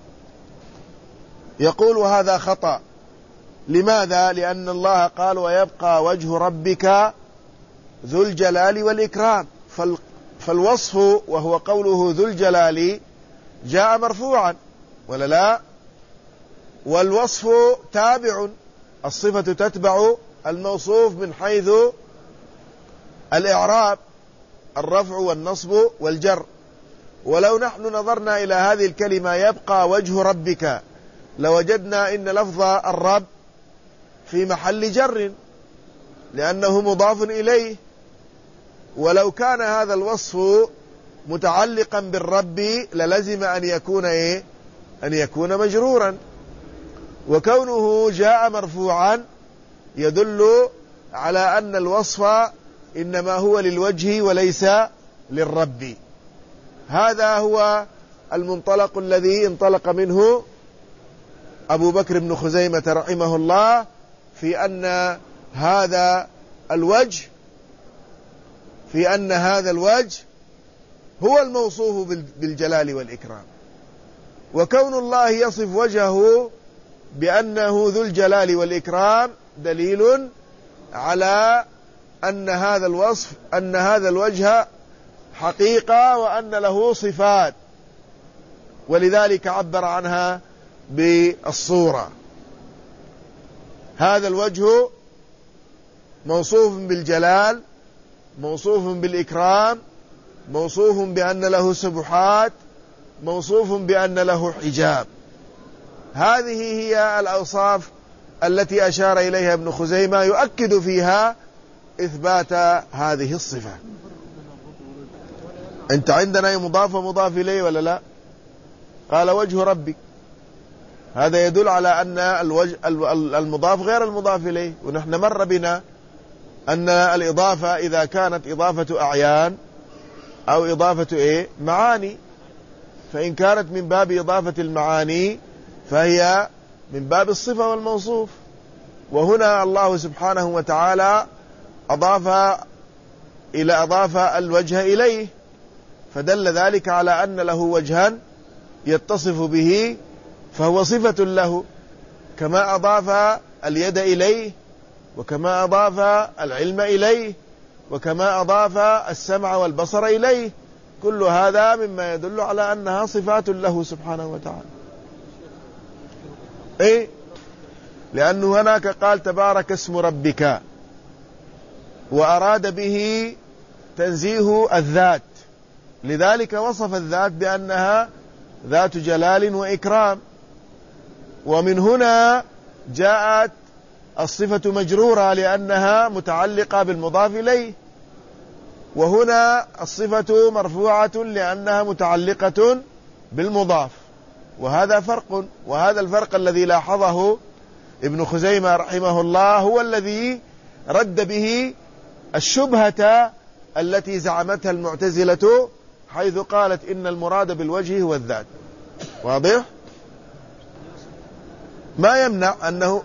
يقول هذا خطأ. لماذا؟ لأن الله قال: ويبقى وجه ربك ذو الجلال والإكرام، فالوصف وهو قوله ذو الجلال جاء مرفوعا ولا لا؟ والوصف تابع، الصفة تتبع الموصوف من حيث الإعراب، الرفع والنصب والجر. ولو نحن نظرنا إلى هذه الكلمة يبقى وجه ربك لوجدنا إن لفظ الرب في محل جر لأنه مضاف إليه، ولو كان هذا الوصف متعلقا بالرب للزم أن يكون إيه؟ أن يكون مجرورا. وكونه جاء مرفوعا يدل على أن الوصف إنما هو للوجه وليس للرب. هذا هو المنطلق الذي انطلق منه أبو بكر بن خزيمة رحمه الله في أن هذا الوجه في أن هذا الوجه هو الموصوف بالجلال والإكرام. وكون الله يصف وجهه بأنه ذو الجلال والإكرام دليل على أن هذا الوصف أن هذا الوجه حقيقة وأن له صفات، ولذلك عبر عنها بالصورة. هذا الوجه موصوف بالجلال، موصوف بالإكرام، موصوف بأن له سبحات، موصوف بأن له حجاب. هذه هي الأوصاف التي أشار إليها ابن خزيمة يؤكد فيها إثبات هذه الصفة. أنت عندنا مضاف ومضاف إليه ولا لا؟ قال وجه ربك، هذا يدل على أن الوجه المضاف غير المضاف إليه. ونحن مر بنا أن الإضافة إذا كانت إضافة أعيان أو إضافة إيه؟ معاني، فإن كانت من باب إضافة المعاني فهي من باب الصفة والموصوف. وهنا الله سبحانه وتعالى أضاف إلى أضاف الوجه إليه، فدل ذلك على أن له وجها يتصف به فهو صفة له، كما أضاف اليد إليه، وكما أضاف العلم إليه، وكما أضاف السمع والبصر إليه. كل هذا مما يدل على أنها صفات له سبحانه وتعالى. إيه؟ لأنه هناك قال تبارك اسم ربك، وأراد به تنزيه الذات، لذلك وصف الذات بأنها ذات جلال وإكرام. ومن هنا جاءت الصفة مجرورة لأنها متعلقة بالمضاف إليه، وهنا الصفة مرفوعة لأنها متعلقة بالمضاف. وهذا فرق، وهذا الفرق الذي لاحظه ابن خزيمة رحمه الله هو الذي رد به الشبهة التي زعمتها المعتزلة، حيث قالت إن المراد بالوجه هو الذات. واضح؟ ما يمنع أنه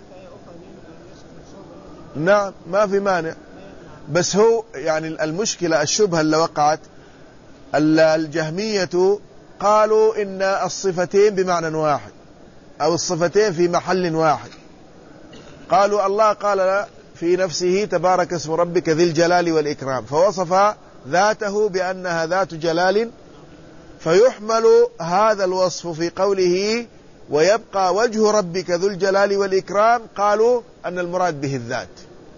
نعم ما في مانع، بس هو يعني المشكلة الشبهة اللي وقعت الجهمية قالوا إن الصفتين بمعنى واحد أو الصفتين في محل واحد. قالوا الله قال في نفسه تبارك اسم ربك ذي الجلال والإكرام، فوصف ذاته بأنها ذات جلال، فيحمل هذا الوصف في قوله ويبقى وجه ربك ذو الجلال والإكرام، قالوا أن المراد به الذات،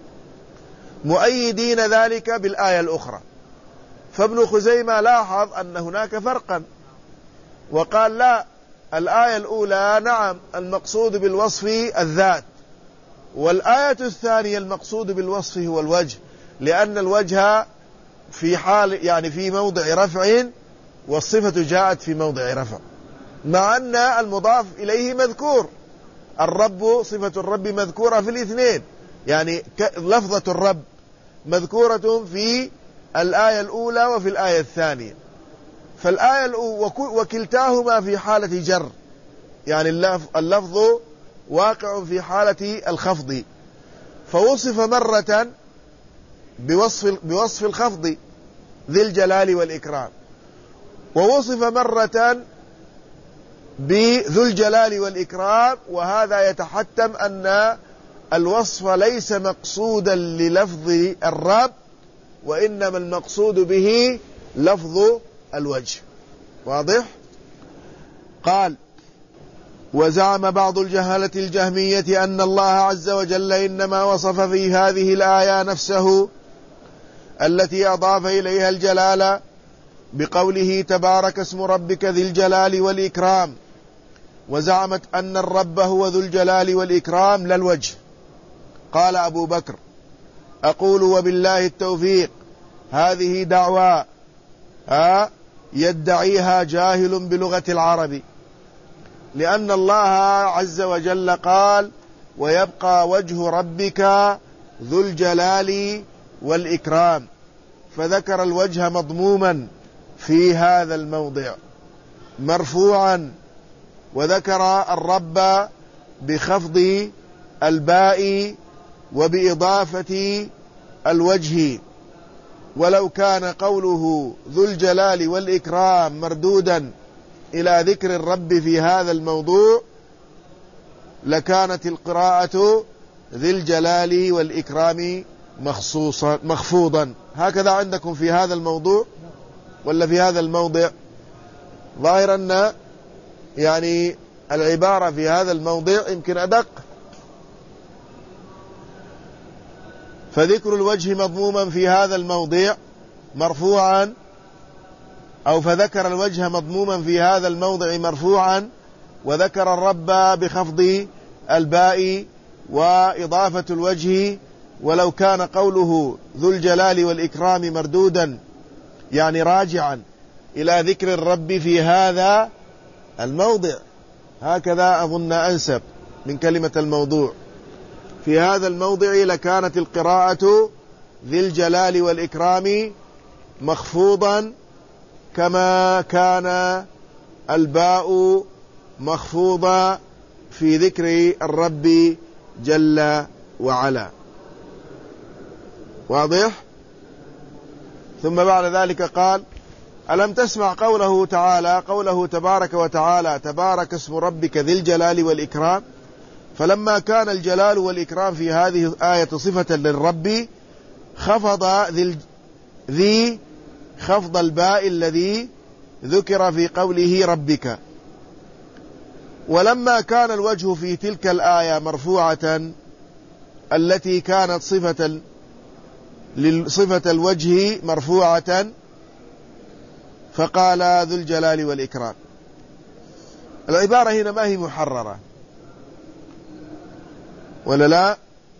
مؤيدين ذلك بالآية الأخرى. فابن خزيمة لاحظ أن هناك فرقا وقال لا، الآية الأولى نعم المقصود بالوصف الذات، والآية الثانية المقصود بالوصف هو الوجه، لأن الوجه في حال يعني في موضع رفع والصفة جاءت في موضع رفع، مع أن المضاف إليه مذكور. الرب صفة الرب مذكورة في الاثنين، يعني لفظة الرب مذكورة في الآية الأولى وفي الآية الثانية. فالآية الأولى وكلتاهما في حالة جر، يعني اللفظ واقع في حالة الخفض، فوصف مرة بوصف, بوصف الخفض ذي الجلال والإكرام، ووصف مرة بذو الجلال والإكرام، وهذا يتحتم أن الوصف ليس مقصودا للفظ الرب، وإنما المقصود به لفظ الوجه. واضح؟ قال وزعم بعض الجهلة الجهمية أن الله عز وجل إنما وصف في هذه الآية نفسه التي أضاف إليها الجلال بقوله تبارك اسم ربك ذي الجلال والإكرام، وزعمت أن الرب هو ذو الجلال والإكرام لا الوجه. قال أبو بكر أقول وبالله التوفيق هذه دعوى يدعيها جاهل بلغة العرب، لأن الله عز وجل قال ويبقى وجه ربك ذو الجلال والإكرام، فذكر الوجه مضموما في هذا الموضع مرفوعا، وذكر الرب بخفض الباء وبإضافة الوجه. ولو كان قوله ذو الجلال والإكرام مردودا إلى ذكر الرب في هذا الموضوع لكانت القراءة ذي الجلال والإكرام مخصوصا مخفوضا. هكذا عندكم في هذا الموضوع ولا في هذا الموضع؟ ظاهر أن يعني العبارة في هذا الموضع يمكن أدق. فذكر الوجه مضموما في هذا الموضع مرفوعا، أو فذكر الوجه مضموما في هذا الموضع مرفوعا، وذكر الرب بخفض الباء وإضافة الوجه. ولو كان قوله ذو الجلال والإكرام مردودا يعني راجعا إلى ذكر الرب في هذا الموضع، هكذا أظن أنسب من كلمة الموضوع. في هذا الموضع لكانت القراءة ذي الجلال والإكرام مخفوضا كما كان الباء مخفوضا في ذكر الرب جل وعلا. واضح؟ ثم بعد ذلك قال: ألم تسمع قوله تعالى، قوله تبارك وتعالى: تبارك اسم ربك ذي الجلال والإكرام. فلما كان الجلال والإكرام في هذه الآية صفة للرب خفض ذي, ذي خفض الباء الذي ذكر في قوله ربك. ولما كان الوجه في تلك الآية مرفوعة التي كانت صفة صفة الوجه مرفوعة فقال ذو الجلال والإكرام. العبارة هنا ما هي محررة ولا لا؟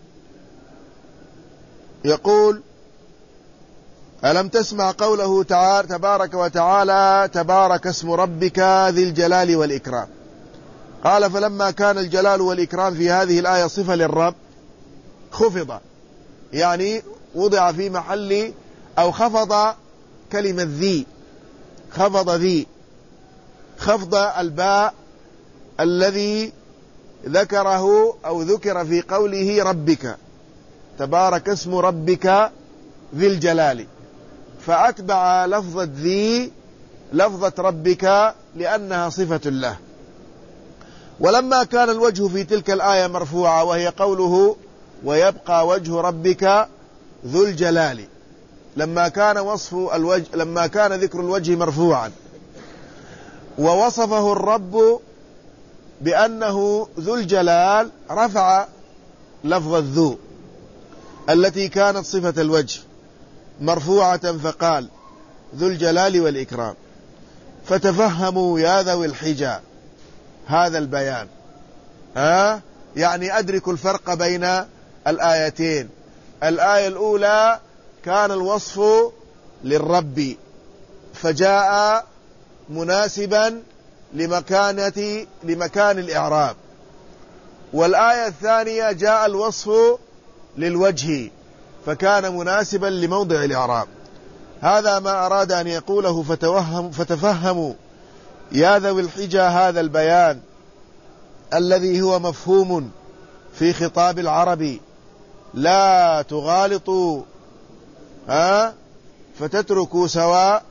يقول: ألم تسمع قوله تعالى تبارك وتعالى: تبارك اسم ربك ذي الجلال والإكرام. قال: فلما كان الجلال والإكرام في هذه الآية صفة للرب خفض، يعني وضع في محل أو خفض كلمة ذي، خفض ذي خفض الباء الذي ذكره أو ذكر في قوله ربك، تبارك اسم ربك ذي الجلال، فأتبع لفظة ذي لفظة ربك لأنها صفة له. ولما كان الوجه في تلك الآية مرفوعة وهي قوله: ويبقى وجه ربك ذو الجلال، لما كان وصف الوجه لما كان ذكر الوجه مرفوعا ووصفه الرب بأنه ذو الجلال رفع لفظ ذو التي كانت صفة الوجه مرفوعة فقال: ذو الجلال والإكرام. فتفهموا يا ذوي الحجى هذا البيان، ها يعني أدركوا الفرق بين الآيتين. الآية الأولى كان الوصف للرب فجاء مناسبا لمكانة لمكان الإعراب، والآية الثانية جاء الوصف للوجه فكان مناسبا لموضع الإعراب. هذا ما أراد أن يقوله. فتوهم فتفهموا يا ذوي الحجى هذا البيان الذي هو مفهوم في خطاب العرب، لا تغالطوا ها فتتركوا سواء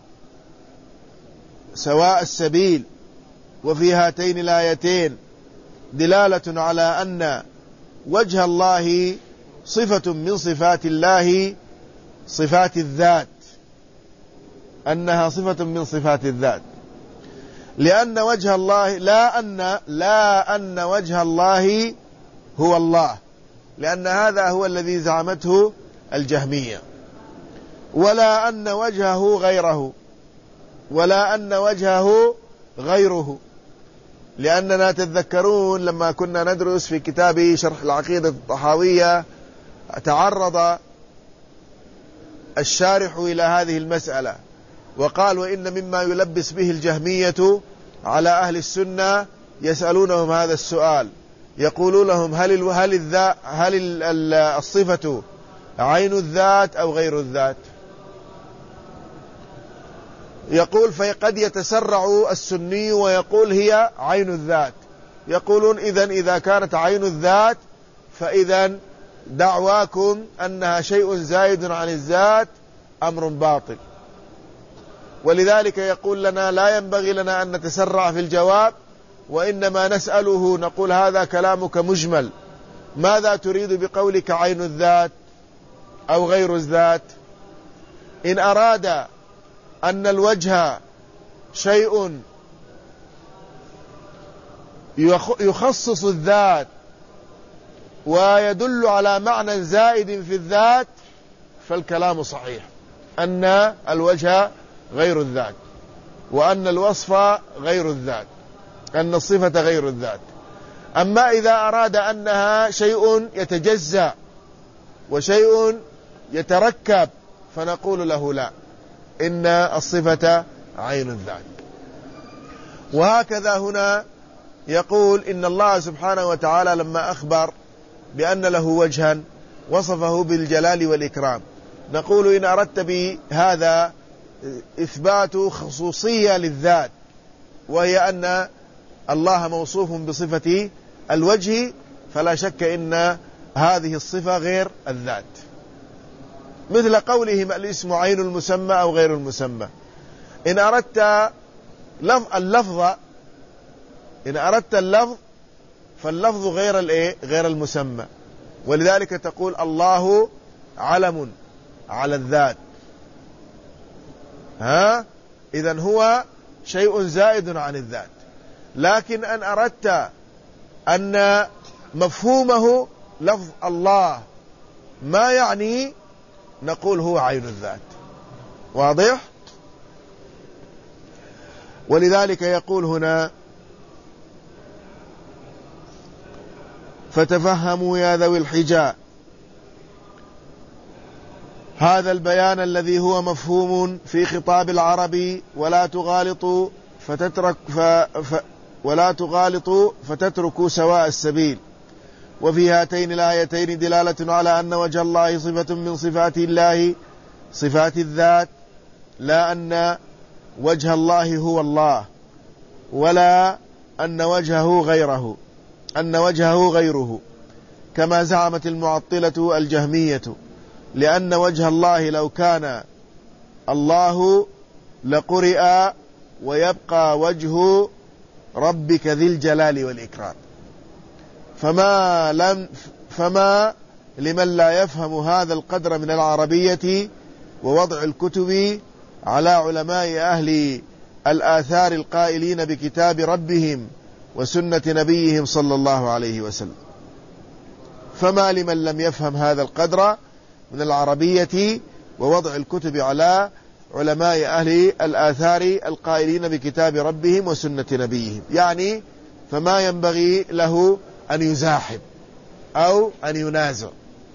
سواء السبيل. وفي هاتين الآيتين دلالة على أن وجه الله صفة من صفات الله، صفات الذات، أنها صفة من صفات الذات، لأن وجه الله لا أن لا أن وجه الله هو الله، لأن هذا هو الذي زعمته الجهمية، ولا أن وجهه غيره، ولا أن وجهه غيره، لأننا تذكرون لما كنا ندرس في كتاب شرح العقيدة الطحاوية تعرض الشارح إلى هذه المسألة وقال: وإن مما يلبس به الجهمية على أهل السنة يسألونهم هذا السؤال، يقولون لهم: هل هل الذات هل الصفة عين الذات أو غير الذات؟ يقول: فقد يتسرع السني ويقول هي عين الذات. يقولون: إذن إذا كانت عين الذات فإذن دعواكم أنها شيء زائد عن الذات أمر باطل. ولذلك يقول لنا: لا ينبغي لنا أن نتسرع في الجواب، وإنما نسأله نقول: هذا كلامك مجمل، ماذا تريد بقولك عين الذات أو غير الذات؟ إن أراد أن الوجه شيء يخصص الذات ويدل على معنى زائد في الذات فالكلام صحيح، أن الوجه غير الذات، وأن الوصف غير الذات، أن الصفة غير الذات. أما إذا أراد أنها شيء يتجزأ وشيء يتركب فنقول له: لا، إن الصفة عين الذات. وهكذا هنا يقول إن الله سبحانه وتعالى لما أخبر بأن له وجها وصفه بالجلال والإكرام، نقول إن أردت بهذا إثبات خصوصية للذات، وهي أن الله موصوف بصفة الوجه، فلا شك إن هذه الصفة غير الذات، مثل قولهم الاسم عين المسمى أو غير المسمى. إن أردت اللفظ إن أردت اللفظ فاللفظ غير الإيه؟ غير المسمى، ولذلك تقول الله علم على الذات، ها إذن هو شيء زائد عن الذات. لكن أن أردت أن مفهومه لفظ الله ما يعني، نقول هو عين الذات. واضح؟ ولذلك يقول هنا فتفهموا يا ذوي الحجاء هذا البيان الذي هو مفهوم في خطاب العرب، ولا تغالطوا فتترك ف... ف... ولا تغالطوا فتتركوا سواء السبيل. وفي هاتين الآيتين دلالة على أن وجه الله صفة من صفات الله، صفات الذات، لا أن وجه الله هو الله، ولا أن وجهه غيره أن وجهه غيره كما زعمت المعطلة الجهمية، لأن وجه الله لو كان الله لقرئ ويبقى وجه ربك ذي الجلال والإكرام. فما, لم فما لمن لا يفهم هذا القدر من العربية ووضع الكتب على علماء أهل الآثار القائلين بكتاب ربهم وسنة نبيهم صلى الله عليه وسلم. فما لمن لم يفهم هذا القدر من العربية ووضع الكتب على علماء أهل الآثار القائلين بكتاب ربهم وسنة نبيهم، يعني فما ينبغي له أن يزاحم أو أن ينازع.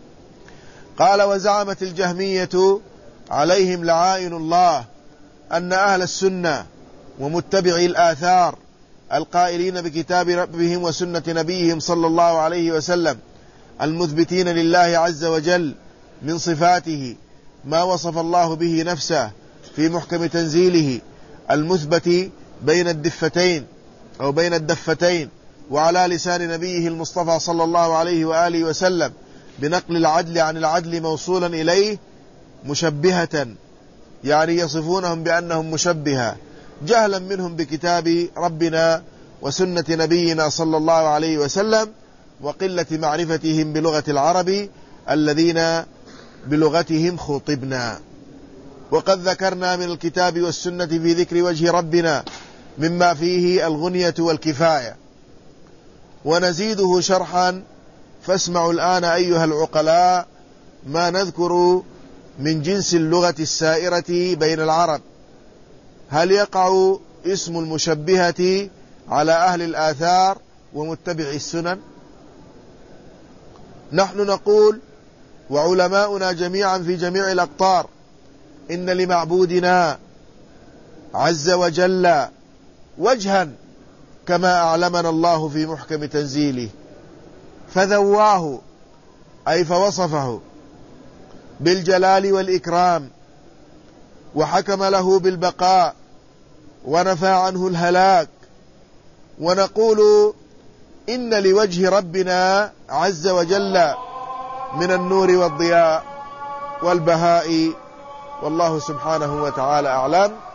قال وزعمت الجهمية عليهم لعائن الله أن أهل السنة ومتبعي الآثار القائلين بكتاب ربهم وسنة نبيهم صلى الله عليه وسلم المثبتين لله عز وجل من صفاته ما وصف الله به نفسه في محكم تنزيله المثبت بين الدفتين أو بين الدفتين، وعلى لسان نبيه المصطفى صلى الله عليه وآله وسلم بنقل العدل عن العدل موصولا إليه مشبهة، يعني يصفونهم بأنهم مشبهة جهلا منهم بكتاب ربنا وسنة نبينا صلى الله عليه وسلم، وقلة معرفتهم بلغة العرب الذين بلغتهم خطبنا. وقد ذكرنا من الكتاب والسنة في ذكر وجه ربنا مما فيه الغنية والكفاية، ونزيده شرحا، فاسمعوا الآن أيها العقلاء ما نذكر من جنس اللغة السائرة بين العرب. هل يقع اسم المشبهة على أهل الآثار ومتبع السنن؟ نحن نقول وعلماؤنا جميعا في جميع الأقطار إن لمعبودنا عز وجل وجها كما أعلمنا الله في محكم تنزيله، فذواه أي فوصفه بالجلال والإكرام، وحكم له بالبقاء ونفى عنه الهلاك. ونقول إن لوجه ربنا عز وجل من النور والضياء والبهاء، والله سبحانه وتعالى أعلم.